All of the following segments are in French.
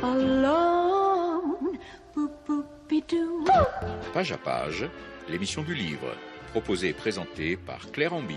alone. Boop-boop-be-doo. Page à page, l'émission du livre, proposée et présentée par Claire Ambille.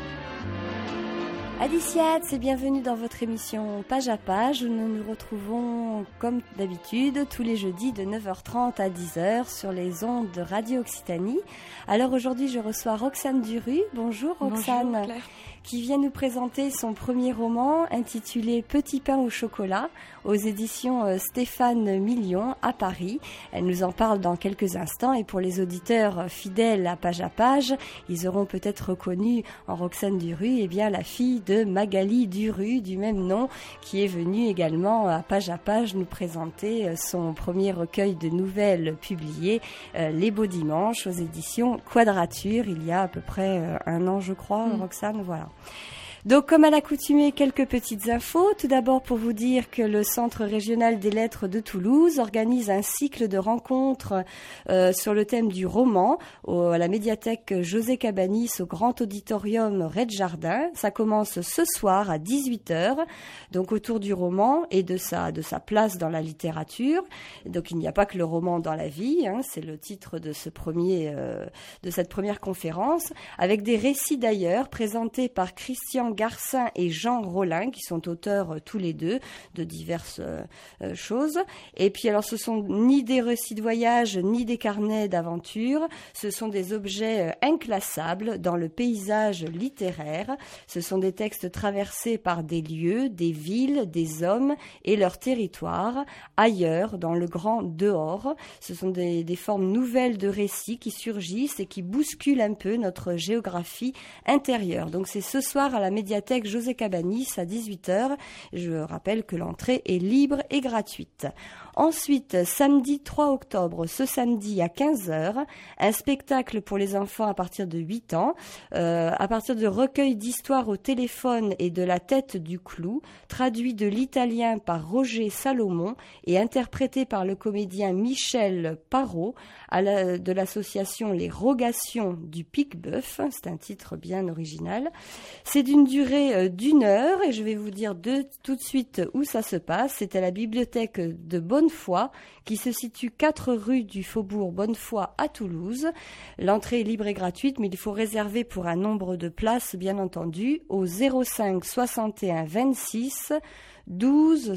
Adiciat, c'est bienvenue dans votre émission Page à page où nous nous retrouvons comme d'habitude tous les jeudis de 9h30 à 10h sur les ondes de Radio Occitanie. Alors aujourd'hui je reçois Roxane Duruy. Bonjour Roxane. Bonjour Claire. Qui vient nous présenter son premier roman intitulé Petit pain au chocolat aux éditions Stéphane Million à Paris. Elle nous en parle dans quelques instants et pour les auditeurs fidèles à Page, ils auront peut-être reconnu en Roxane Duruy la fille de Magali Duruy du même nom qui est venue également à Page nous présenter son premier recueil de nouvelles publié Les Beaux Dimanches aux éditions Quadrature il y a à peu près un an je crois Roxane, voilà. Donc, comme à l'accoutumée, quelques petites infos. Tout d'abord, pour vous dire que le Centre régional des lettres de Toulouse organise un cycle de rencontres sur le thème du roman à la médiathèque José Cabanis au Grand Auditorium Red Jardin. Ça commence ce soir à 18h, donc autour du roman et de sa place dans la littérature. Donc, il n'y a pas que le roman dans la vie, c'est le titre de de cette première conférence, avec des récits d'ailleurs présentés par Christian Garcin et Jean Rollin, qui sont auteurs tous les deux de diverses choses. Et puis alors, ce sont ni des récits de voyage, ni des carnets d'aventure. Ce sont des objets inclassables dans le paysage littéraire. Ce sont des textes traversés par des lieux, des villes, des hommes et leur territoire, ailleurs, dans le grand dehors. Ce sont des formes nouvelles de récits qui surgissent et qui bousculent un peu notre géographie intérieure. Donc c'est ce soir à la médiathèque José Cabanis à 18h. Je rappelle que l'entrée est libre et gratuite. Ensuite, samedi 3 octobre, ce samedi à 15h, un spectacle pour les enfants à partir de 8 ans, à partir de recueils d'histoires au téléphone et de la tête du clou, traduit de l'italien par Roger Salomon et interprété par le comédien Michel Parot de l'association Les Rogations du Pic-Bœuf. C'est un titre bien original. C'est d'une durée d'1 heure et je vais vous dire tout de suite où ça se passe. C'est à la bibliothèque de Bonnefoy qui se situe 4 rue du Faubourg Bonnefoy à Toulouse. L'entrée est libre et gratuite mais il faut réserver pour un nombre de places bien entendu au 05 61 26 12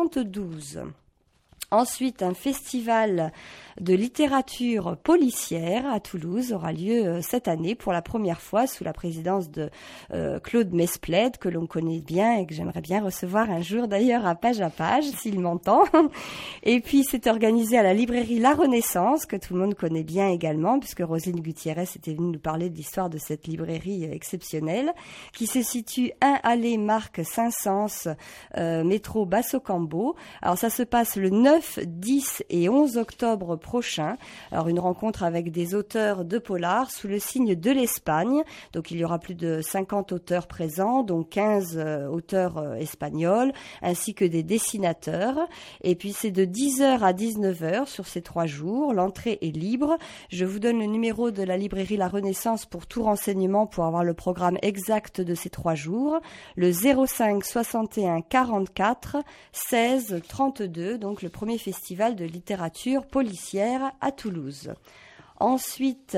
72. Ensuite, un festival de littérature policière à Toulouse aura lieu cette année pour la première fois sous la présidence de Claude Mesplède, que l'on connaît bien et que j'aimerais bien recevoir un jour d'ailleurs à page s'il m'entend. Et puis c'est organisé à la librairie La Renaissance, que tout le monde connaît bien également, puisque Roselyne Gutiérrez était venue nous parler de l'histoire de cette librairie exceptionnelle, qui se situe 1 allée Marc Saint-Saëns, métro Basso-Cambo. Alors ça se passe le 9, 10 et 11 octobre prochain. Alors une rencontre avec des auteurs de polar sous le signe de l'Espagne. Donc il y aura plus de 50 auteurs présents, dont 15 auteurs espagnols, ainsi que des dessinateurs. Et puis c'est de 10h à 19h sur ces 3 jours. L'entrée est libre. Je vous donne le numéro de la librairie La Renaissance pour tout renseignement, pour avoir le programme exact de ces 3 jours. Le 05 61 44 16 32, donc le premier festival de littérature policière à Toulouse. Ensuite,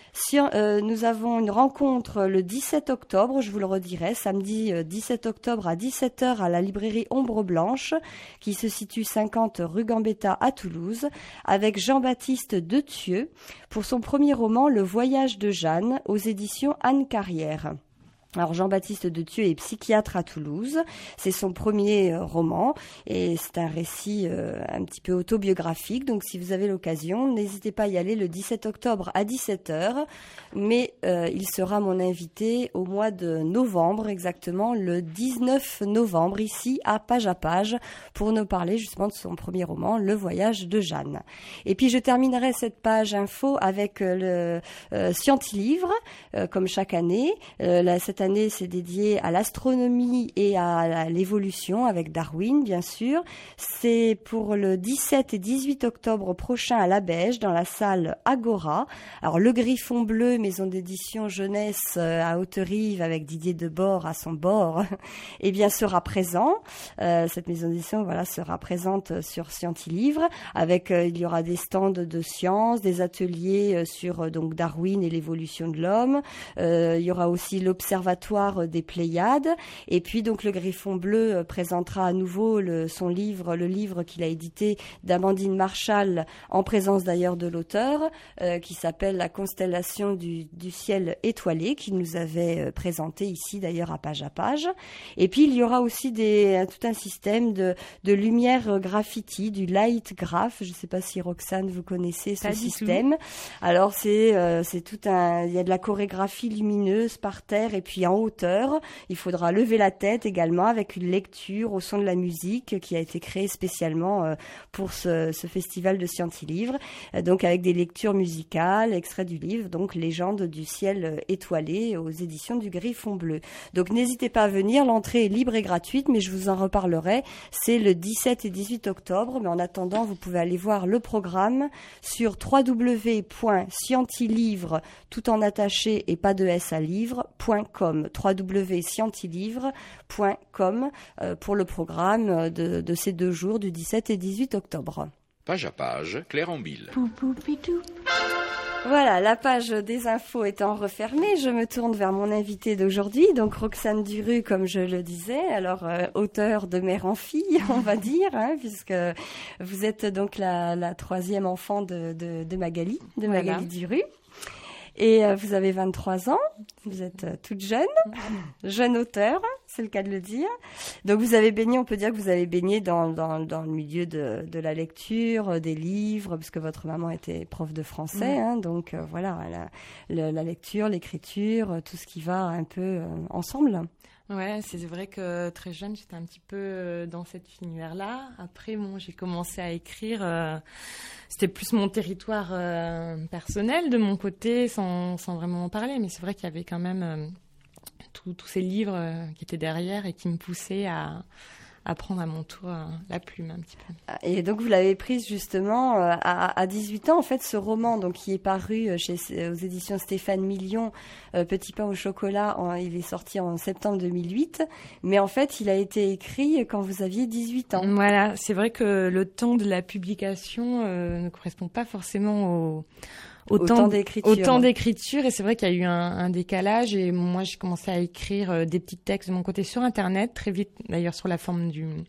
nous avons une rencontre le 17 octobre, je vous le redirai, samedi 17 octobre à 17h à la librairie Ombre Blanche, qui se situe 50 rue Gambetta à Toulouse, avec Jean-Baptiste Dethieux pour son premier roman Le Voyage de Jeanne aux éditions Anne Carrière. Alors Jean-Baptiste Dethieux est psychiatre à Toulouse, c'est son premier roman et c'est un récit un petit peu autobiographique, donc si vous avez l'occasion, n'hésitez pas à y aller le 17 octobre à 17h, mais il sera mon invité au mois de novembre, exactement le 19 novembre, ici à Page, pour nous parler justement de son premier roman, Le Voyage de Jeanne. Et puis je terminerai cette page info avec le Scientilivre, comme chaque année. Cette année, c'est dédié à l'astronomie et à l'évolution avec Darwin, bien sûr. C'est pour le 17 et 18 octobre prochain à La Beige, dans la salle Agora. Alors, le Griffon Bleu, maison d'édition jeunesse à Haute-Rive, avec Didier Debord à son bord, eh bien, sera présent. Cette maison d'édition, voilà, sera présente sur Scientilivre, avec, il y aura des stands de sciences, des ateliers sur, donc, Darwin et l'évolution de l'homme. Il y aura aussi l'Observatoire des Pléiades. Et puis, donc, le Griffon Bleu présentera à nouveau le livre qu'il a édité d'Amandine Marchal, en présence d'ailleurs de l'auteur, qui s'appelle La constellation du ciel étoilé, qu'il nous avait présenté ici d'ailleurs à page. Et puis, il y aura aussi tout un système de lumière graffiti, du light graph. Je ne sais pas si Roxane, vous connaissez ce système. Alors, c'est tout il y a de la chorégraphie lumineuse par terre et puis en hauteur. Il faudra lever la tête également avec une lecture au son de la musique qui a été créée spécialement pour ce festival de Scientilivre. Donc avec des lectures musicales, extraits du livre, donc Légende du ciel étoilé aux éditions du Griffon Bleu. Donc n'hésitez pas à venir, l'entrée est libre et gratuite, mais je vous en reparlerai. C'est le 17 et 18 octobre, mais en attendant, vous pouvez aller voir le programme sur www.scientilivre, tout en attaché et pas de S à livre.com, www.scientilivre.com pour le programme de ces 2 jours du 17 et 18 octobre. Page à page, Claire Ambille. Voilà, la page des infos étant refermée, je me tourne vers mon invité d'aujourd'hui, donc Roxane Duru, comme je le disais, alors auteure de mère en fille, on va dire, puisque vous êtes donc la 3e enfant de Magali, Magali Duru. Et vous avez 23 ans, vous êtes toute jeune auteure, c'est le cas de le dire. Donc vous avez baigné, on peut dire que vous avez baigné dans le milieu de la lecture, des livres, parce que votre maman était prof de français, donc voilà, la lecture, l'écriture, tout ce qui va un peu ensemble. Ouais, c'est vrai que très jeune, j'étais un petit peu dans cette univers-là. Après, j'ai commencé à écrire. C'était plus mon territoire personnel de mon côté, sans vraiment en parler. Mais c'est vrai qu'il y avait quand même tous ces livres qui étaient derrière et qui me poussaient à prendre à mon tour la plume un petit peu. Et donc vous l'avez prise justement à 18 ans, en fait, ce roman donc qui est paru aux éditions Stéphane Million, Petit pain au chocolat, il est sorti en septembre 2008, mais en fait il a été écrit quand vous aviez 18 ans. Voilà, c'est vrai que le temps de la publication ne correspond pas forcément au temps d'écriture, et c'est vrai qu'il y a eu un décalage, et moi j'ai commencé à écrire des petits textes de mon côté sur internet, très vite d'ailleurs sur la forme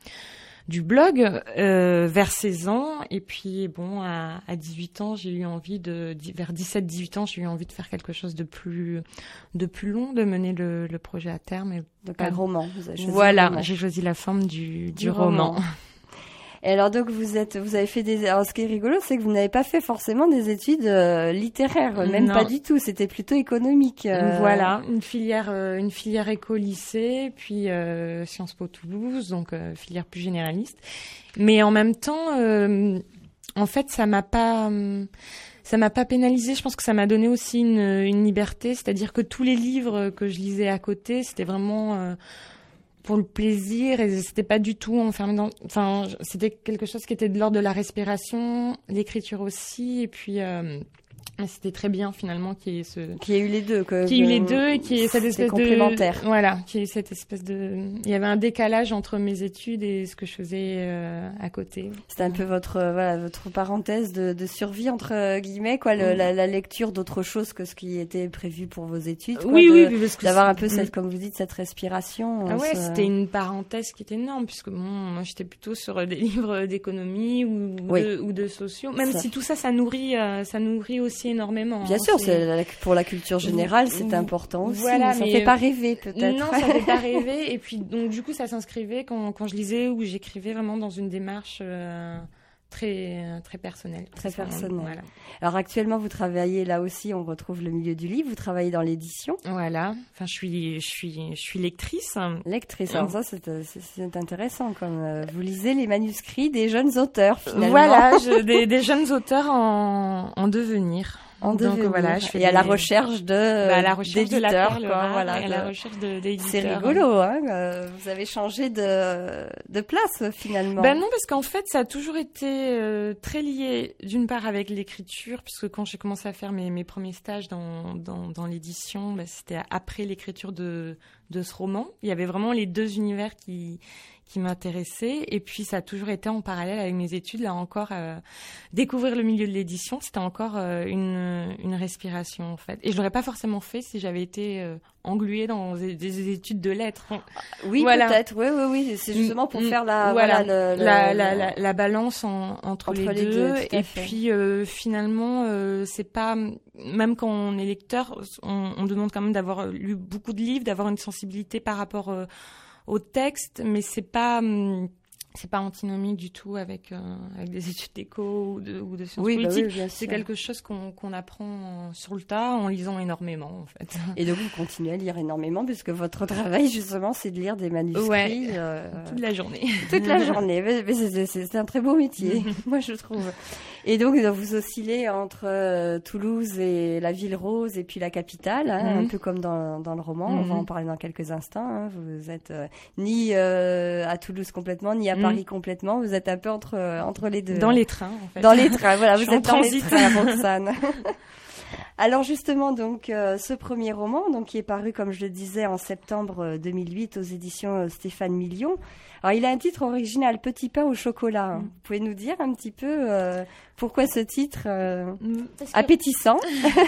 du blog, vers 16 ans, et puis à 18 ans j'ai eu envie vers 17-18 ans j'ai eu envie de faire quelque chose de plus long, de mener le projet à terme. Donc un roman, vous avez choisi. Voilà, j'ai choisi la forme du roman. Et alors donc vous avez fait alors ce qui est rigolo, c'est que vous n'avez pas fait forcément des études littéraires, même pas du tout. C'était plutôt économique. Voilà, une filière éco-lycée, puis Sciences Po Toulouse, donc filière plus généraliste. Mais en même temps, en fait, ça m'a pas pénalisée. Je pense que ça m'a donné aussi une liberté, c'est-à-dire que tous les livres que je lisais à côté, c'était vraiment pour le plaisir, et c'était pas du tout enfermé c'était quelque chose qui était de l'ordre de la respiration, l'écriture aussi, et puis c'était très bien finalement qu'il y ait eu les deux, et qui est cette espèce complémentaire. Voilà, qui est cette espèce il y avait un décalage entre mes études et ce que je faisais à côté. C'était un peu votre parenthèse de survie entre guillemets, quoi, la lecture d'autre chose que ce qui était prévu pour vos études. Quoi, oui, parce que d'avoir un peu comme vous dites, cette respiration. C'était une parenthèse qui était énorme, puisque moi j'étais plutôt sur des livres d'économie ou de sociaux, même si tout ça nourrit aussi énormément. Bien sûr, pour la culture générale, c'est important aussi. Voilà, ça ne fait pas rêver peut-être. Non, ça ne fait pas rêver. Et puis donc du coup, ça s'inscrivait quand je lisais ou j'écrivais vraiment dans une démarche très personnelle. Très personnelle. Voilà. Alors actuellement, vous travaillez là aussi. On retrouve le milieu du livre. Vous travaillez dans l'édition. Voilà. Enfin, je suis lectrice. Lectrice. Alors ça, c'est intéressant. Comme vous lisez les manuscrits des jeunes auteurs finalement. Voilà, des jeunes auteurs en devenir. En devenir. Donc voilà, je fais à la recherche de la perle rare, voilà, et à la recherche d'éditeurs. C'est rigolo, hein. Vous avez changé de place finalement. Non, parce qu'en fait, ça a toujours été très lié d'une part avec l'écriture, puisque quand j'ai commencé à faire mes premiers stages dans l'édition, c'était après l'écriture de ce roman. Il y avait vraiment les deux univers qui m'intéressaient, et puis ça a toujours été en parallèle avec mes études. Là encore, découvrir le milieu de l'édition, c'était encore une respiration en fait. Et je l'aurais pas forcément fait si j'avais été engluée dans des études de lettres. Oui, voilà. Peut-être. Oui. C'est justement pour faire la balance entre les deux. Et puis finalement, c'est pas, même quand on est lecteur, on demande quand même d'avoir lu beaucoup de livres, d'avoir une sensibilité par rapport au texte, mais c'est pas antinomique du tout avec des études d'éco ou de sciences politiques. C'est quelque chose qu'on apprend sur le tas en lisant énormément, en fait. Et donc, vous continuez à lire énormément, puisque votre travail, justement, c'est de lire des manuscrits. Toute la journée. Toute la journée. Mais c'est un très beau métier, moi, je trouve. Et donc, vous oscillez entre Toulouse et la ville rose et puis la capitale, un peu comme dans le roman. On va en parler dans quelques instants. Vous êtes ni à Toulouse complètement, ni à Paris complètement. Vous êtes un peu entre les deux. Dans les trains, en fait. Dans les trains, voilà. Vous êtes dans les trains, Roxane. Alors justement, donc ce premier roman, donc qui est paru, comme je le disais, en septembre 2008 aux éditions Stéphane Million. Alors il a un titre original, Petit pain au chocolat. Vous pouvez nous dire un petit peu pourquoi ce titre appétissant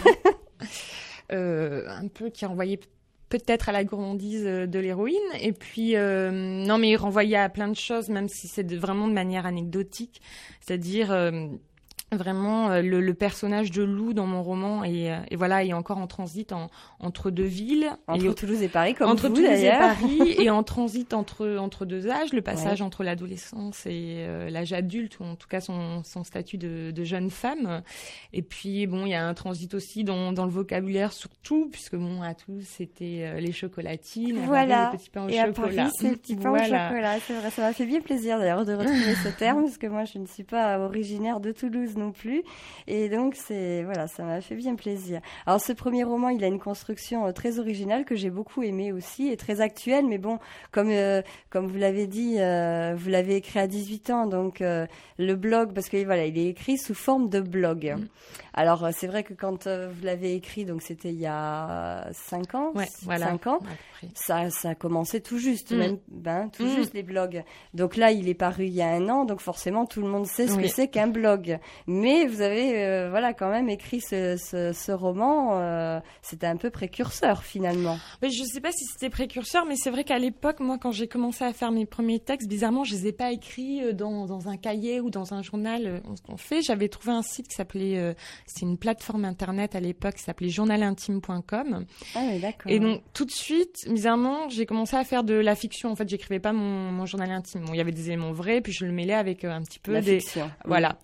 un peu qui renvoyait peut-être à la gourmandise de l'héroïne, et puis non, mais il renvoyait à plein de choses, même si c'est vraiment de manière anecdotique, c'est-à-dire vraiment le personnage de Lou dans mon roman et voilà, est encore en transit entre deux villes, entre Toulouse et Paris, comme entre vous Toulouse d'ailleurs. et Paris, et en transit entre deux âges, le passage entre l'adolescence et l'âge adulte, ou en tout cas son statut de jeune femme. Et puis bon, il y a un transit aussi dans le vocabulaire surtout, puisque bon, à Toulouse c'était les chocolatines, voilà, le petit pain au et chocolat. à Paris c'est le petit pain au chocolat. C'est vrai, ça m'a fait bien plaisir d'ailleurs de retrouver ce terme, parce que moi je ne suis pas originaire de Toulouse non plus, et donc ça m'a fait bien plaisir. Alors ce premier roman, il a une construction très originale que j'ai beaucoup aimée aussi, et très actuelle, mais bon, comme vous l'avez dit, vous l'avez écrit à 18 ans, donc le blog, parce que voilà, il est écrit sous forme de blog. Alors c'est vrai que quand vous l'avez écrit, donc c'était il y a 5 ans, 5 ans, ça a commencé tout juste, tout juste les blogs. Donc là, il est paru il y a 1 an, donc forcément tout le monde sait ce que c'est qu'un blog. Mais vous avez quand même écrit ce roman, c'était un peu précurseur finalement. Mais je sais pas si c'était précurseur, mais c'est vrai qu'à l'époque, moi, quand j'ai commencé à faire mes premiers textes, bizarrement, je les ai pas écrits dans un cahier ou dans un journal. J'avais trouvé un site qui s'appelait, c'est une plateforme internet à l'époque qui s'appelait journalintime.com. Ah oui, d'accord. Et donc tout de suite, bizarrement, j'ai commencé à faire de la fiction. En fait, j'écrivais pas mon journal intime. Bon, il y avait des éléments vrais, puis je le mêlais avec un petit peu fiction. Voilà.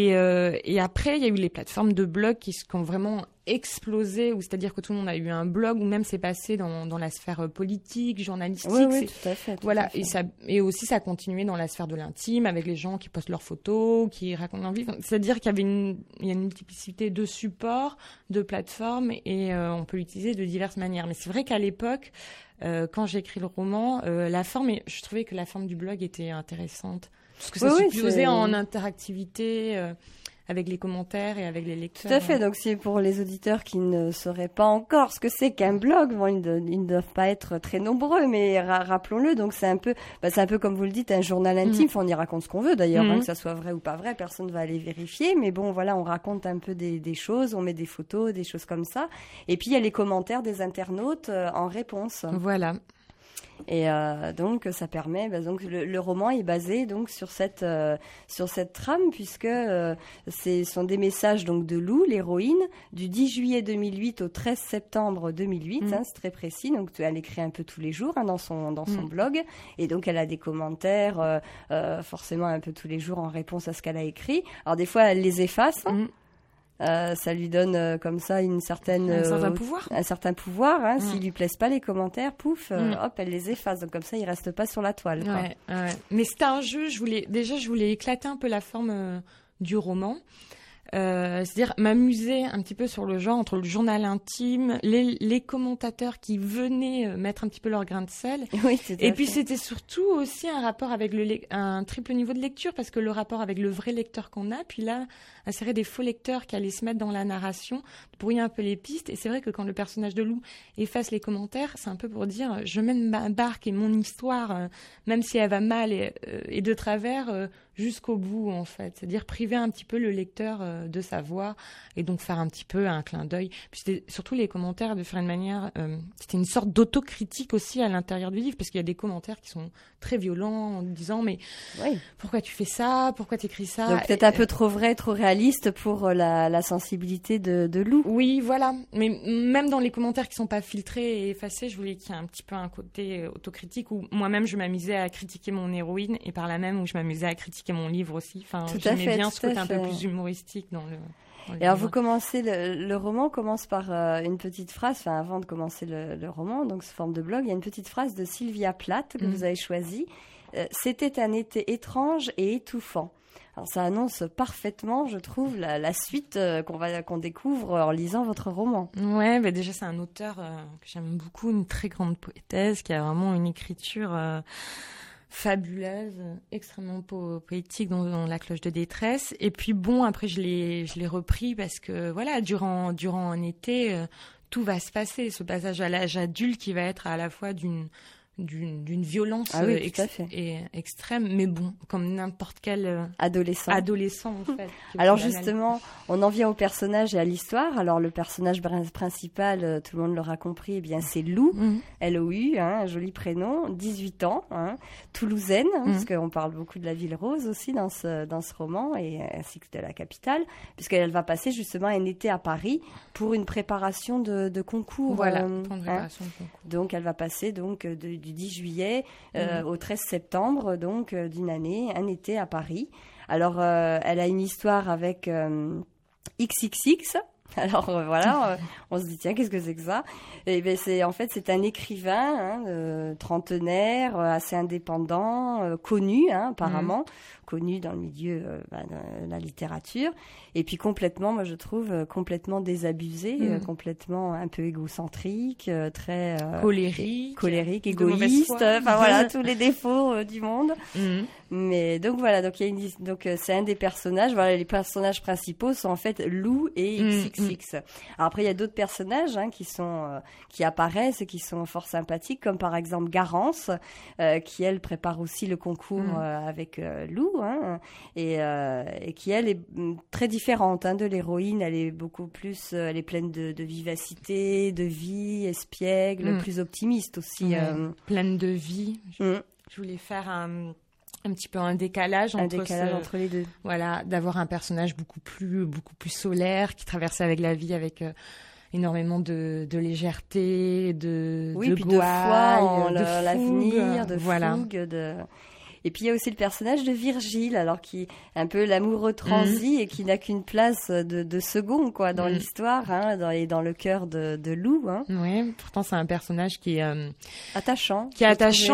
Et après, il y a eu les plateformes de blogs qui ont vraiment explosé, ou c'est-à-dire que tout le monde a eu un blog, ou même c'est passé dans la sphère politique, journalistique. Oui, tout à fait. Voilà, et aussi ça a continué dans la sphère de l'intime, avec les gens qui postent leurs photos, qui racontent leur vie. C'est-à-dire qu'il y a une multiplicité de supports, de plateformes, et on peut l'utiliser de diverses manières. Mais c'est vrai qu'à l'époque, quand j'ai écrit le roman, je trouvais que la forme du blog était intéressante, parce que ça supposait en interactivité avec les commentaires et avec les lecteurs. Tout à fait. Donc, c'est pour les auditeurs qui ne sauraient pas encore ce que c'est qu'un blog. Bon, ils ne doivent pas être très nombreux, mais rappelons-le. Donc, c'est un peu comme vous le dites, un journal intime. Enfin, on y raconte ce qu'on veut d'ailleurs, que ça soit vrai ou pas vrai, personne ne va aller vérifier. Mais bon, voilà, on raconte un peu des choses, on met des photos, des choses comme ça. Et puis, il y a les commentaires des internautes en réponse. Voilà. Et donc ça permet, donc le roman est basé donc sur cette trame, puisque ce sont des messages donc de Lou, l'héroïne, du 10 juillet 2008 au 13 septembre 2008, c'est très précis. Donc elle écrit un peu tous les jours dans son blog, et donc elle a des commentaires forcément un peu tous les jours en réponse à ce qu'elle a écrit. Alors des fois elle les efface. Ça lui donne comme ça un certain pouvoir. S'il lui plaisent pas les commentaires, pouf, hop, elle les efface. Donc comme ça, il reste pas sur la toile. Quoi. Ouais. Mais c'était un jeu. Je voulais éclater un peu la forme du roman. C'est-à-dire m'amuser un petit peu sur le genre, entre le journal intime, les commentateurs qui venaient mettre un petit peu leur grain de sel. Oui, tout à Et puis fait. c'était surtout aussi un rapport avec un triple niveau de lecture, parce que le rapport avec le vrai lecteur qu'on a, puis là, insérer des faux lecteurs qui allaient se mettre dans la narration, brouiller un peu les pistes. Et c'est vrai que quand le personnage de Lou efface les commentaires, c'est un peu pour dire je mène ma barque et mon histoire, même si elle va mal et de travers, jusqu'au bout, en fait. C'est-à-dire priver un petit peu le lecteur de sa voix et donc faire un petit peu un clin d'œil. Puis c'était surtout les commentaires de faire une manière... c'était une sorte d'autocritique aussi à l'intérieur du livre, parce qu'il y a des commentaires qui sont très violents en disant « Mais Oui. pourquoi tu fais ça ? Pourquoi tu écris ça ?» Donc peut-être un peu trop vrai, trop réaliste pour la sensibilité de Lou. Oui, voilà. Mais même dans les commentaires qui sont pas filtrés et effacés, je voulais qu'il y ait un petit peu un côté autocritique où moi-même je m'amusais à critiquer mon héroïne et par là même où je m'amusais à critiquer mon livre aussi. Enfin, j'aimais bien ce côté un peu plus humoristique dans le Et alors vous commencez, le roman commence par une petite phrase, enfin avant de commencer le roman, donc sous forme de blog, il y a une petite phrase de Sylvia Plath que vous avez choisie. C'était un été étrange et étouffant. Alors ça annonce parfaitement, je trouve, la suite qu'on découvre en lisant votre roman. Ouais, bah déjà c'est un auteur que j'aime beaucoup, une très grande poétesse qui a vraiment une écriture fabuleuse, extrêmement poétique dans La cloche de détresse. Et puis bon, après je l'ai repris parce que voilà, durant un été, tout va se passer. Ce passage à l'âge adulte qui va être à la fois d'une violence extrême, mais bon, comme n'importe quel adolescent en fait. Alors justement, on en vient au personnage et à l'histoire. Alors le personnage principal, tout le monde l'aura compris, eh bien c'est Lou, L-O-U, un joli prénom, 18 ans, toulousaine, parce qu'on parle beaucoup de la ville rose aussi dans ce roman, et ainsi que de la capitale, puisqu'elle va passer justement un été à Paris pour une préparation de concours. Voilà, pour une préparation de concours. Donc elle va passer du 10 juillet au 13 septembre, donc d'une année, un été à Paris. Alors, elle a une histoire avec XXX. Alors voilà, on se dit tiens, qu'est-ce que c'est que ça ? Et ben c'est un écrivain trentenaire, assez indépendant, connu apparemment, connu dans le milieu de la littérature, et puis complètement, moi je trouve complètement désabusé, complètement un peu égocentrique, très colérique, égoïste, enfin voilà, tous les défauts du monde. Mais donc voilà, donc c'est un des personnages. Voilà, les personnages principaux sont en fait Lou et XXX. Alors après il y a d'autres personnages qui apparaissent et qui sont fort sympathiques, comme par exemple Garance, qui elle prépare aussi le concours avec Lou, et qui elle est très différente de l'héroïne. Elle est beaucoup plus, elle est pleine de vivacité, de vie, espiègle, plus optimiste aussi. Pleine de vie. Je voulais faire un petit peu un décalage entre les deux. Voilà, d'avoir un personnage beaucoup plus solaire qui traverse avec la vie avec énormément de légèreté, de puis gouaille, de foi en de l'avenir, de voilà. fougue, Et puis il y a aussi le personnage de Virgile, alors qui est un peu l'amoureux transi et qui n'a qu'une place de second quoi dans l'histoire, et dans le cœur de Lou. Oui, pourtant c'est un personnage qui est attachant, qui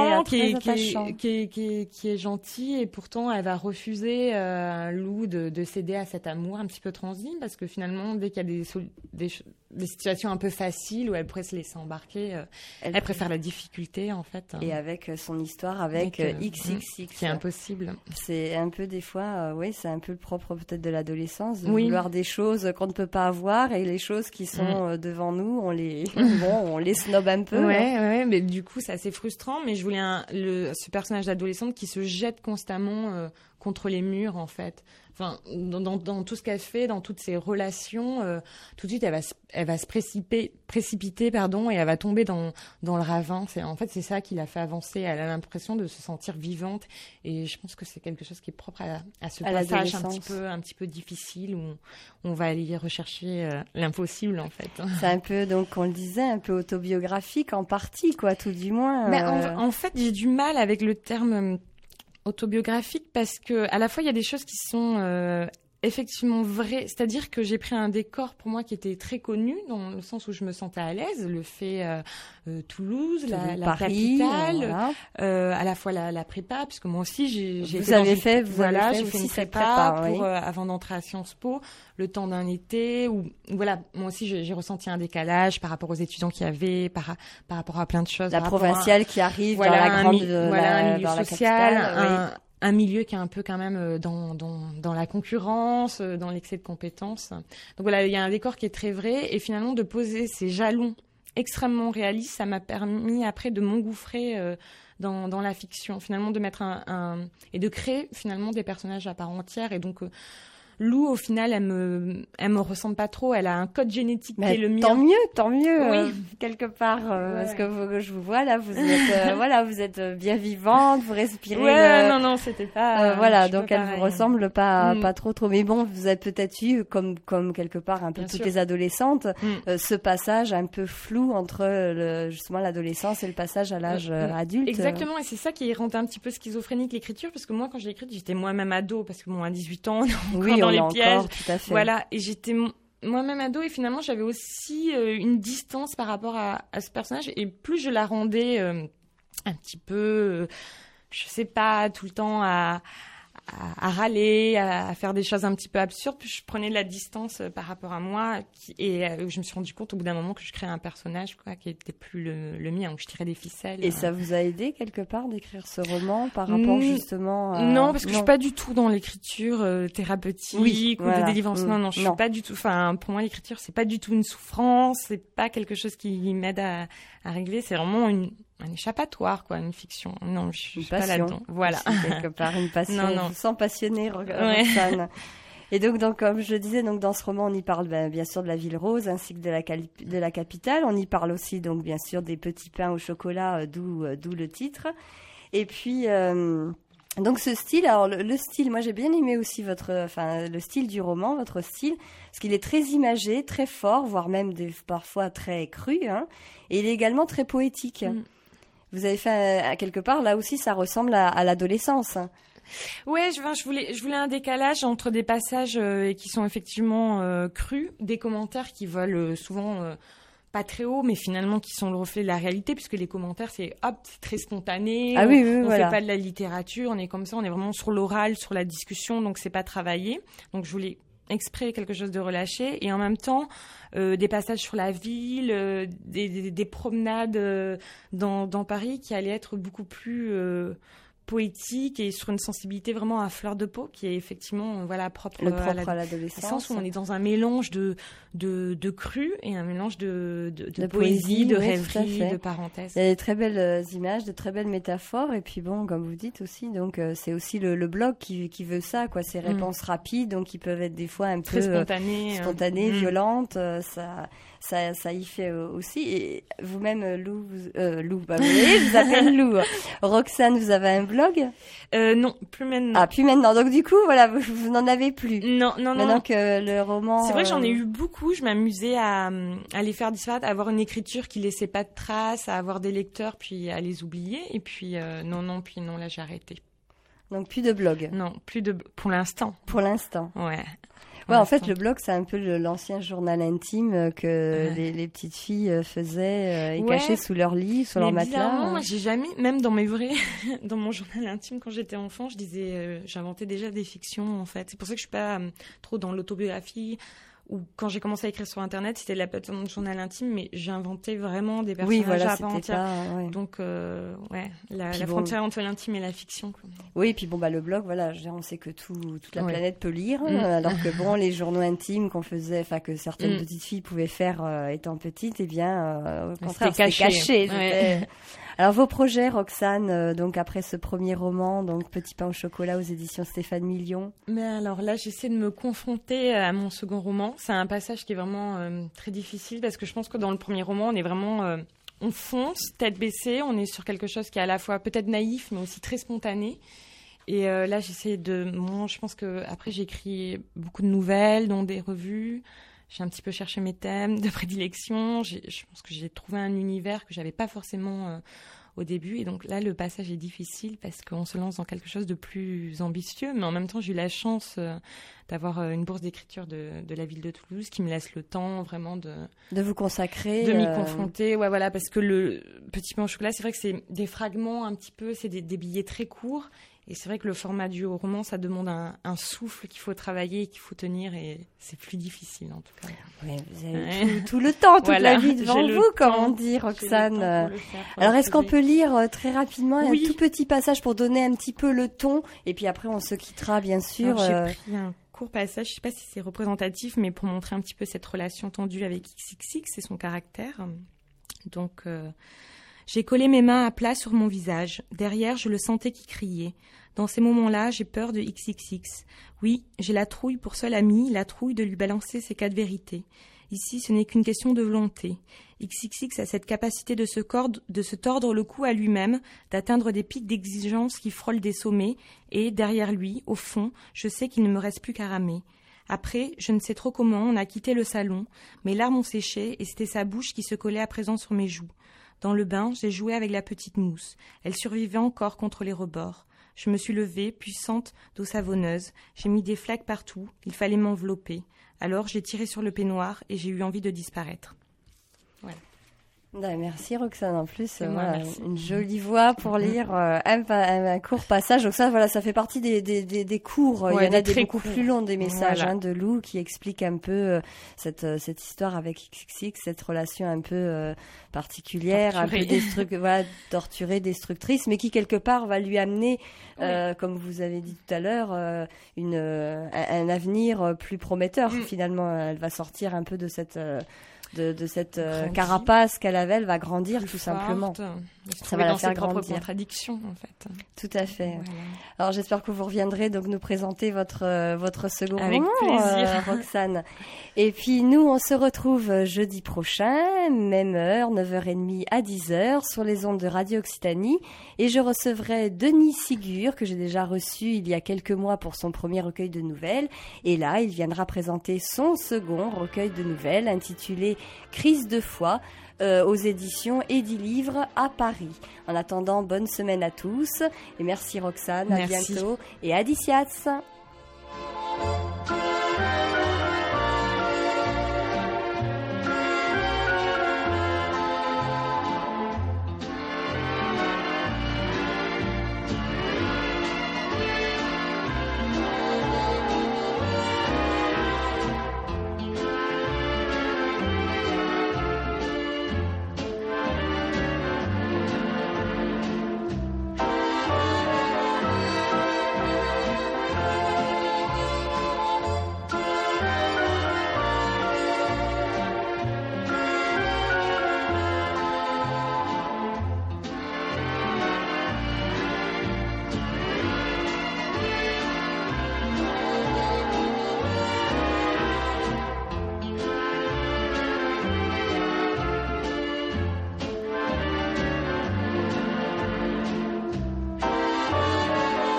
est gentil, et pourtant elle va refuser Lou de céder à cet amour un petit peu transi, parce que finalement dès qu'il y a des situations un peu faciles où elle pourrait se laisser embarquer, elle préfère la difficulté en fait. Et avec son histoire avec XXX. C'est impossible. C'est un peu des fois, c'est un peu le propre peut-être de l'adolescence, de vouloir des choses qu'on ne peut pas avoir, et les choses qui sont devant nous, on les snob un peu. Ouais, mais du coup c'est assez frustrant. Mais je voulais ce personnage d'adolescente qui se jette constamment contre les murs en fait. Enfin, dans tout ce qu'elle fait, dans toutes ses relations, tout de suite elle va se précipiter, et elle va tomber dans le ravin. C'est ça qui l'a fait avancer. Elle a l'impression de se sentir vivante, et je pense que c'est quelque chose qui est propre à ce passage un petit peu difficile où on va aller rechercher l'impossible en fait. C'est un peu, donc on le disait, un peu autobiographique en partie quoi, tout du moins. Mais en fait, j'ai du mal avec le terme autobiographique, parce que à la fois il y a des choses qui sont effectivement vrai. C'est-à-dire que j'ai pris un décor pour moi qui était très connu, dans le sens où je me sentais à l'aise. Le fait Toulouse, la Paris, capitale, voilà. à la fois la prépa, puisque moi aussi j'ai Vous avez fait une cette prépa pour oui. avant d'entrer à Sciences Po, le temps d'un été où voilà, moi aussi j'ai ressenti un décalage par rapport aux étudiants qu'il y avait, par rapport à plein de choses. La provinciale qui arrive voilà, dans la grande, un milieu dans social, la capitale, oui. un milieu qui est un peu quand même dans la concurrence, dans l'excès de compétences. Donc voilà, il y a un décor qui est très vrai, et finalement de poser ces jalons extrêmement réalistes, ça m'a permis après de m'engouffrer dans la fiction, finalement de mettre et de créer finalement des personnages à part entière. Et donc Lou, au final, elle me ressemble pas trop. Elle a un code génétique qui est le mien. Tant mieux, oui. Quelque part, parce que je vous vois là, vous êtes, vous êtes bien vivante, vous respirez. Ouais, non, c'était pas. Voilà, donc elle pareil. vous ressemble pas trop. Mais bon, vous avez peut-être eu, comme quelque part un peu Bien toutes sûr. les adolescentes, ce passage un peu flou entre justement l'adolescence et le passage à l'âge adulte. Exactement, et c'est ça qui rend un petit peu schizophrénique l'écriture, parce que moi, quand je l'ai écrite, j'étais moi-même ado, parce que bon, à 18 ans, oui, dans les pièges. Encore, tout à fait. Voilà, et j'étais moi-même ado, et finalement j'avais aussi une distance par rapport à ce personnage, et plus je la rendais un petit peu, je sais pas, tout le temps à râler, à faire des choses un petit peu absurdes, puis je prenais de la distance par rapport à moi, et je me suis rendu compte au bout d'un moment que je créais un personnage qui était plus le mien, où je tirais des ficelles. Et ça vous a aidé quelque part d'écrire ce roman par rapport justement à... Non, parce que je suis pas du tout dans l'écriture thérapeutique ou de délivrance. Non, je suis pas du tout. Enfin, pour moi, l'écriture, c'est pas du tout une souffrance, c'est pas quelque chose qui m'aide à régler. C'est vraiment un échappatoire, quoi, une fiction. Non, je suis pas là-dedans. Voilà. C'est quelque part une passion. Non. Je vous sens passionnée, Roxane. Et donc, comme je disais, dans ce roman, on y parle bien sûr de la ville rose ainsi que de la capitale. On y parle aussi, donc, bien sûr, des petits pains au chocolat, d'où le titre. Et puis, donc ce style, alors le style, moi j'ai bien aimé aussi le style du roman, votre style, parce qu'il est très imagé, très fort, voire même parfois très cru, hein, et il est également très poétique. Vous avez fait quelque part, là aussi, ça ressemble à l'adolescence. Ouais, je voulais un décalage entre des passages qui sont effectivement crus, des commentaires qui volent souvent pas très haut, mais finalement qui sont le reflet de la réalité, puisque les commentaires, c'est très spontané. Ah oui, on voilà. fait pas de la littérature, on est comme ça, on est vraiment sur l'oral, sur la discussion, donc c'est pas travaillé. Donc je voulais exprès quelque chose de relâché, et en même temps des passages sur la ville, des promenades dans Paris qui allaient être beaucoup plus poétique et sur une sensibilité vraiment à fleur de peau qui est effectivement propre à l'adolescence, sens où on est dans un mélange de cru et un mélange de poésie, de rêverie, de parenthèses. Il y a des très belles images, de très belles métaphores, et puis bon, comme vous dites aussi, donc c'est aussi le blog qui veut ça, quoi, ces réponses rapides, donc qui peuvent être des fois un très peu spontanées, violentes, ça y fait aussi. Et vous-même, Lou, je vous appelle Lou. Roxane, vous avez un blog? Non, plus maintenant. Ah, plus maintenant. Donc du coup, voilà, vous n'en avez plus. Non. Maintenant que le roman... C'est vrai que j'en ai eu beaucoup. Je m'amusais à les faire disparaître, à avoir une écriture qui laissait pas de traces, à avoir des lecteurs, puis à les oublier. Et puis, non, là, j'ai arrêté. Donc plus de blog? Non, plus de... Pour l'instant. Pour l'instant. Ouais. Ouais, en fait, le blog, c'est un peu l'ancien journal intime que les petites filles faisaient et cachaient sous leur lit, sur leur matelas. Moi, j'ai jamais, même dans dans mon journal intime, quand j'étais enfant, je disais, j'inventais déjà des fictions, en fait. C'est pour ça que je suis pas trop dans l'autobiographie. Ou quand j'ai commencé à écrire sur Internet, c'était la plateforme de journal intime, mais j'invais vraiment des personnages à part entière. Donc, la frontière entre l'intime et la fiction, quoi. Oui, et puis le blog, voilà, on sait que toute la planète peut lire, alors que les journaux intimes qu'on faisait, que certaines petites filles pouvaient faire étant petites, au contraire, c'était caché. Alors, vos projets, Roxane, donc après ce premier roman, donc Petit pain au chocolat aux éditions Stéphane Million. Mais alors là, j'essaie de me confronter à mon second roman. C'est un passage qui est vraiment très difficile, parce que je pense que dans le premier roman, on est vraiment... on fonce, tête baissée, on est sur quelque chose qui est à la fois peut-être naïf, mais aussi très spontané. Et là, j'essaie je pense que après j'ai écrit beaucoup de nouvelles, dont des revues. J'ai un petit peu cherché mes thèmes de prédilection. Je pense que j'ai trouvé un univers que j'avais pas forcément au début. Et donc là, le passage est difficile parce qu'on se lance dans quelque chose de plus ambitieux. Mais en même temps, j'ai eu la chance d'avoir une bourse d'écriture de la ville de Toulouse qui me laisse le temps vraiment de vous consacrer. De m'y confronter. Ouais, voilà, parce que le Petit pain au chocolat, c'est vrai que c'est des fragments un petit peu, c'est des billets très courts. Et c'est vrai que le format du roman, ça demande un souffle qu'il faut travailler et qu'il faut tenir, et c'est plus difficile en tout cas. Oui, vous avez tout le temps, toute la vie devant vous, comme on dit, Roxane. Alors, est-ce qu'on peut lire très rapidement un tout petit passage pour donner un petit peu le ton, et puis après on se quittera bien sûr. Alors, j'ai pris un court passage, je ne sais pas si c'est représentatif, mais pour montrer un petit peu cette relation tendue avec XXX et son caractère. Donc... J'ai collé mes mains à plat sur mon visage. Derrière, je le sentais qui criait. Dans ces moments-là, j'ai peur de XXX. Oui, j'ai la trouille pour seul ami, la trouille de lui balancer ses 4 vérités. Ici, ce n'est qu'une question de volonté. XXX a cette capacité de se tordre le cou à lui-même, d'atteindre des pics d'exigence qui frôlent des sommets, et, derrière lui, au fond, je sais qu'il ne me reste plus qu'à ramer. Après, je ne sais trop comment, on a quitté le salon. Mes larmes ont séché, et c'était sa bouche qui se collait à présent sur mes joues. Dans le bain, j'ai joué avec la petite mousse. Elle survivait encore contre les rebords. Je me suis levée, puissante d'eau savonneuse. J'ai mis des flaques partout. Il fallait m'envelopper. Alors, j'ai tiré sur le peignoir et j'ai eu envie de disparaître. Voilà. Merci Roxane, en plus merci. Une jolie voix pour lire un court passage. Donc ça fait partie des cours. Il y en a des beaucoup plus longs, des messages de Lou qui expliquent un peu cette histoire avec XXX, cette relation un peu particulière, torturée. Un peu torturée, destructrice, mais qui quelque part va lui amener, comme vous avez dit tout à l'heure, un avenir plus prometteur. Finalement, elle va sortir un peu de cette carapace qu'elle avait, elle va grandir plus tout simplement. Ça va la faire grandir. Ses propres contradictions, en fait. Tout à fait. Voilà. Alors j'espère que vous reviendrez donc nous présenter votre second roman. Avec plaisir, Roxane. Et puis nous, on se retrouve jeudi prochain, même heure, 9h30 à 10h, sur les ondes de Radio Occitanie. Et je recevrai Denis Sigur, que j'ai déjà reçu il y a quelques mois pour son premier recueil de nouvelles. Et là, il viendra présenter son second recueil de nouvelles, intitulé Crise de foi, aux éditions Edilivre à Paris. En attendant, bonne semaine à tous et merci Roxane, à bientôt et adiciats.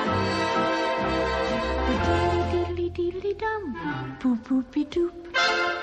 Boop boopy doop.